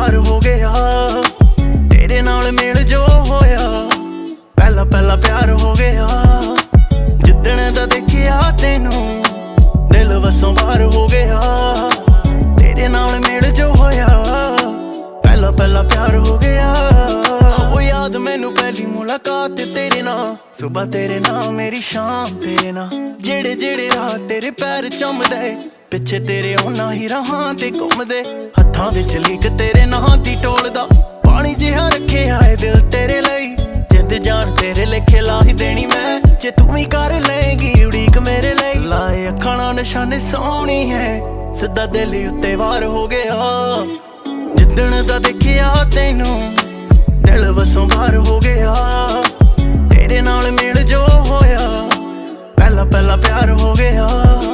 ਬਾਰ ਹੋ ਗਿਆ ਤੇਰੇ ਨਾਲ ਮੇਲ ਜੋ ਹੋਇਆ ਪਹਿਲਾ ਪਹਿਲਾ ਪਿਆਰ ਹੋ ਗਿਆ ਜਿੱਦਣ ਦਾ ਦੇਖਿਆ ਤੈਨੂੰ ਦਿਲ ਵਸੋਂ ਬਾਹਰ ਹੋ ਗਿਆ ਤੇਰੇ ਨਾਲ ਮੇਲ ਜੋ ਹੋਇਆ ਪਹਿਲਾ ਪਹਿਲਾ ਪਿਆਰ ਹੋ ਗਿਆ ਉਹ ਯਾਦ ਮੈਨੂੰ ਪਹਿਲੀ ਮੁਲਾਕਾਤ ਤੇਰੇ ਨਾਲ ਸੁਬਹ ਤੇਰੇ ਨਾਲ ਮੇਰੀ ਸ਼ਾਮ ਤੇਰੇ ਨਾਲ ਜਿਹੜੇ ਜਿਹੜੇ ਰਾਹ ਤੇਰੇ ਪੈਰ ਚੁੰਮਦੇ ਪਿੱਛੇ ਤੇਰੇ ਉਹਨਾਂ ਹੀ ਰਾਹਾਂ ਤੇ ਘੁੰਮਦੇ ਹੱਥਾਂ ਵਿੱਚ ਲੀਕ ਤੇਰੇ ਨਾਂ ਦੀ ਟੋਲਦਾ ਪਾਣੀ ਜਿਹਾ ਰੱਖਿਆ ਏ ਦਿਲ ਤੇਰੇ ਲਈ ਜਿੰਦ ਜਾਨ ਤੇਰੇ ਲਿਖੇ ਲਾ ਹੀ ਦੇਣੀ ਮੈਂ ਜੇ ਤੂੰ ਵੀ ਕਰ ਲਏਗੀ ਉਡੀਕ ਮੇਰੇ ਲਈ ਲਾਏ ਅੱਖਾਂ ਨਾਲ ਨਿਸ਼ਾਨੇ ਸੋਹਣੀ ਹੈ ਸਿੱਧਾ ਦਿਲ ਉੱਤੇ ਵਾਰ ਹੋ ਗਿਆ ਜਿੱਦਣ ਦਾ ਦੇਖਿਆ ਤੈਨੂੰ ਦਿਲ ਵਸੋਂ ਬਾਹਰ ਹੋ ਗਿਆ ਤੇਰੇ ਨਾਲ ਮੇਲ ਜੋ ਹੋਇਆ ਪਹਿਲਾ ਪਹਿਲਾ ਪਿਆਰ ਹੋ ਗਿਆ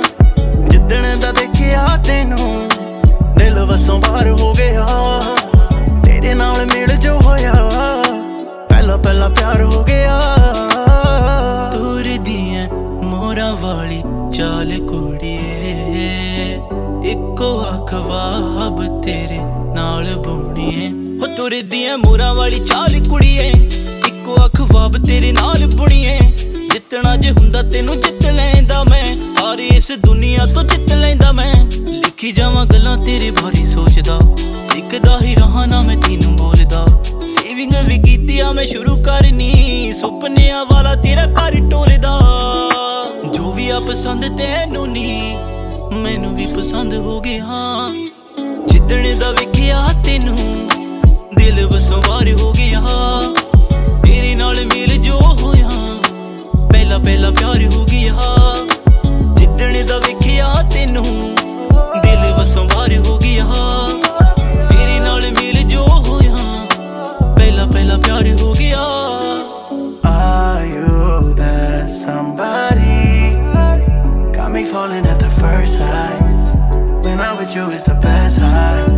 ਜਿੱਦਣ ਦਾ ਦੇਖਿਆ ਤੈਨੂੰ ਦਿਲ ਵਸੋਂ ਬਾਹਰ ਹੋ ਗਿਆ ਤੇਰੇ ਨਾਲ ਮੇਲ ਜੋ ਹੋਇਆ ਪਹਿਲਾ ਪਹਿਲਾ ਪਿਆਰ ਹੋ ਗਿਆ ਤੁਰਦੀ ਐ ਮੋਰਾਂ ਵਾਲੀ ਚਾਲ ਕੁੜੀਏ ਇੱਕੋ ਅਖਵਾਬ ਤੇਰੇ ਨਾਲ ਬੁਣੀਏ ਹੋ ਤੁਰਦੀ ਐ ਮੋਰਾਂ ਵਾਲੀ ਚਾਲ ਕੁੜੀਏ ਇੱਕੋ ਅਖਵਾਬ ਤੇਰੇ ਨਾਲ ਬੁਣੀਏ ਜਿੱਤਣਾ ਜੇ ਹੁੰਦਾ ਤੈਨੂੰ ਜਿੱਤ ਲੈਂਦਾ ਮੈਂ ਸਾਰੀ ਇਸ ਦੁਨੀਆ ਤੋਂ ਜਿੱਤ ਲੈਂਦਾ ਮੈਂ ਲਿਖੀ ਜਾਵਾਂ ਗੱਲਾਂ ਤੇਰੇ ਬਾਰੇ ਸੋਚਦਾ ਲਿਖਦਾ ਹੀ ਰਹਾ ਨਾ ਮੈਂ ਤੈਨੂੰ ਬੋਲਦਾ ਸੇਵਿੰਗ ਵੀ ਕੀਤੀ ਆ ਮੈਂ ਸ਼ੁਰੂ ਕਰਨੀ ਸੁਪਨਿਆਂ ਵਾਲਾ ਤੇਰਾ ਘਰ ਟੋਲਦਾ ਜੋ ਵੀ ਆ ਪਸੰਦ ਤੈਨੂੰ ਨੀ ਮੈਨੂੰ ਵੀ ਪਸੰਦ ਹੋ ਗਿਆ ਜਿੱਦਣ ਦਾ ਵੇਖਿਆ ਤੈਨੂੰ ਦਿਲ ਵਸੋਂ ਬਾਹਰ ਹੋ ਗਿਆ ਤੇਰੇ ਨਾਲ ਮੇਲ ਜੋ ਹੋਇਆ ਪਹਿਲਾ ਪਹਿਲਾ ਪਿਆਰ ਹੋ ਗਿਆ ਜਿੱਦਣ ਦਾ ਵੇਖਿਆ ਤੈਨੂੰ ਦਿਲ ਵਸੋਂ ਬਾਹਰ ਹੋ ਗਿਆ ਤੇਰੇ ਨਾਲ ਮੇਲ ਜੋ ਹੋਇਆ ਪਹਿਲਾ ਪਹਿਲਾ ਪਿਆਰ ਹੋ ਗਿਆ Are you that somebody got me falling at the first sight when I'm with you it's the best high